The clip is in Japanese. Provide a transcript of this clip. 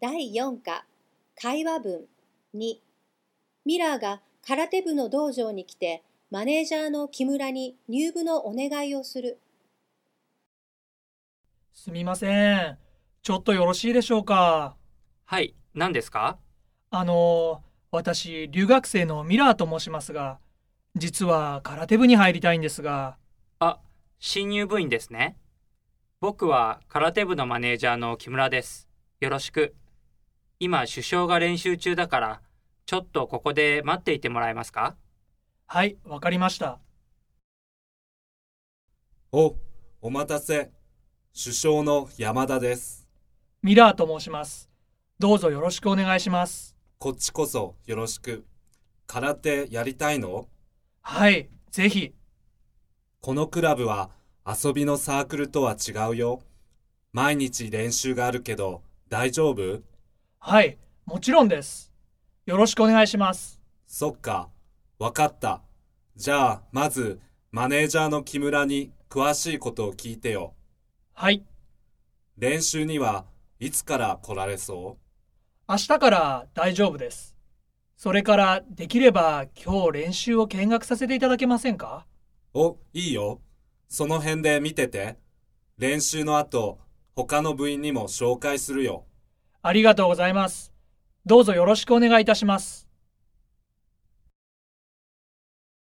第4課会話文2。ミラーが空手部の道場に来てマネージャーの木村に入部のお願いをする。 すみません。ちょっとよろしいでしょうか。 はい、何ですか？ 私、留学生のミラーと申しますが、実は空手部に入りたいんですが。 あ、新入部員ですね。僕は空手部のマネージャーの木村です。よろしく。今、主将が練習中だから、ちょっとここで待っていてもらえますか？ はい、わかりました。 お待たせ。主将の山田です。 ミラーと申します。どうぞよろしくお願いします。 こっちこそよろしく。空手やりたいの？ はい、ぜひ。 このクラブは遊びのサークルとは違うよ。毎日練習があるけど大丈夫？ はい、もちろんです。よろしくお願いします。 そっか、わかった。じゃあまずマネージャーの木村に詳しいことを聞いてよ。 はい、 練習にはいつから来られそう？ 明日から大丈夫です。それからできれば今日練習を見学させていただけませんか？ いいよ。その辺で見てて。練習の後、他の部員にも紹介するよ。 ありがとうございます。どうぞよろしくお願いいたします。